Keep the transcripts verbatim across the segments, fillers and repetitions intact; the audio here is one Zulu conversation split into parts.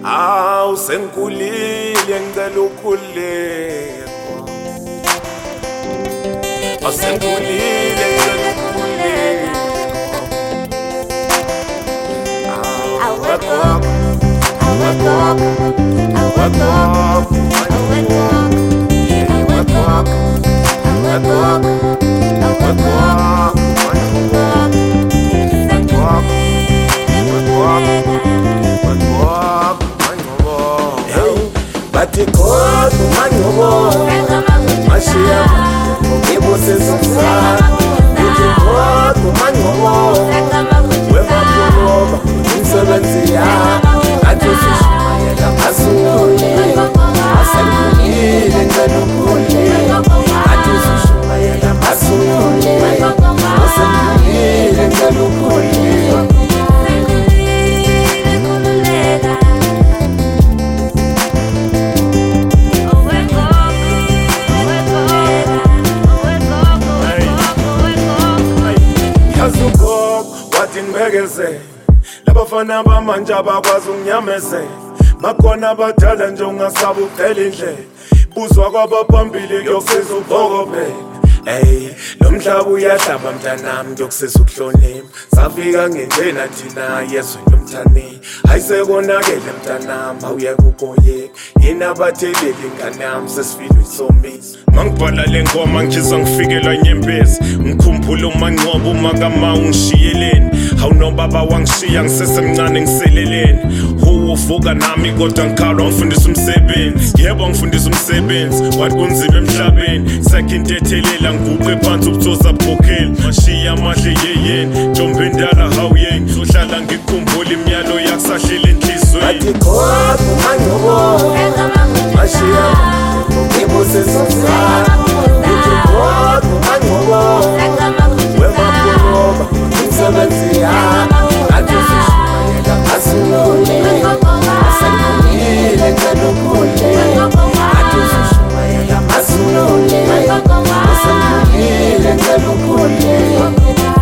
Awu sengikhulile ngicela ukhuleko. Asengikhulile ngicela ukhuleko. I wake up, I wake up, I wake up, I wake up, I wake up, I wake up, I wake up, Bathi kodwa mangibona mashiya ngibusisizana uthi kodwa mangibona wemabholoba umsebenzi yami athi usishumayela asungule asengikhulile ngicela ukhuleko athi usishumayela asungule asengikhulile ngicela ukhuleko. Wathi ngibekeze labafana bamanje abakwazi unginyamezela bakhona abadala nje ungasaba uphela indlela buzwa kwabaphambili kuyokusiza uphokopela. Hey, lo mhlaba uyahlaba mntanami kuyokusiza ukuhlonipha safika ngendlela thina yezwe nomthani ayisekonakele mntanami awuyeke ukoyeka yini abatheleli nganami sesifile isomiso mangibhala le ngoma ngijizwa ngifikelwa inyembezi ngikhumbula umangcobo umakama ungishiyeleni hawu nobaba wangishiya ngisesemncane ngiseleleni uvuka nami kodwa ngikhalwa ngifundisa umsebenzi yebo ngifundisa umsebenzi wathi kunzima emhlabeni sekho into ethelela nguqe phansi ubuthosa bukhokheli mashiya amahle yeyeni njombe endala hawu yeni sohlala ngikhumbula imiyalo yakusahlela enhlizweni bathi kodwa mangibona mashiya ngibusisizana uthi kodwa mangibona wemabholoba umsebenzi yami athi usishumayela asungule asengikhulile ngicela ukhuleko athi usishumayela asungule asengikhulile ngicela ukhuleko.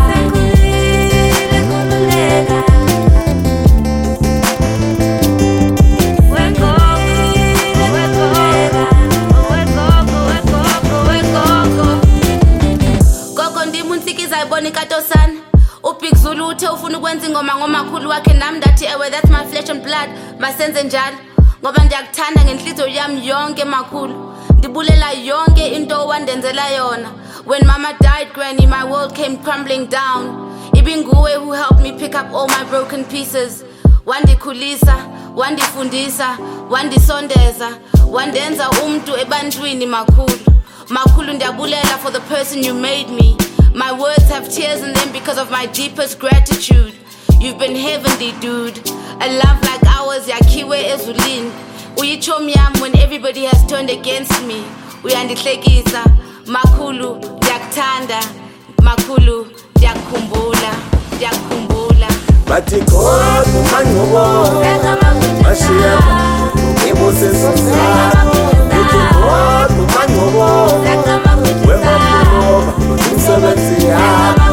Katosana uBig Zulu uthe ufuna ukwenza ingoma ngomakhulu wakhe nami ndathi ewe that's my flesh and blood masenze njalo ngoba ndiyakuthanda ngenhliziyo yami yonke makhulu ndibulela yonke into owandenzela yona. When mama died granny my world came crumbling down ibinguwe who helped me pick up all my broken pieces wandikhulisa wandifundisa wandisondeza wandenza umuntu ebantwini makhulu makhulu ndiyabulela for the person you made me. My words have tears in them because of my deepest gratitude. You've been heavenly, dude. A love like ours, yakhiwe ezulwini. Uyichomi yami when everybody has turned against me. Uyandihlekisa, makhulu, ndiyakuthanda. Makhulu, ndiyakukhumbula, ndiyakukhumbula. Bathi kodwa mangibona mashiya ngibusisizana uthi kodwa mangibona wemabholoba umsebenzi yami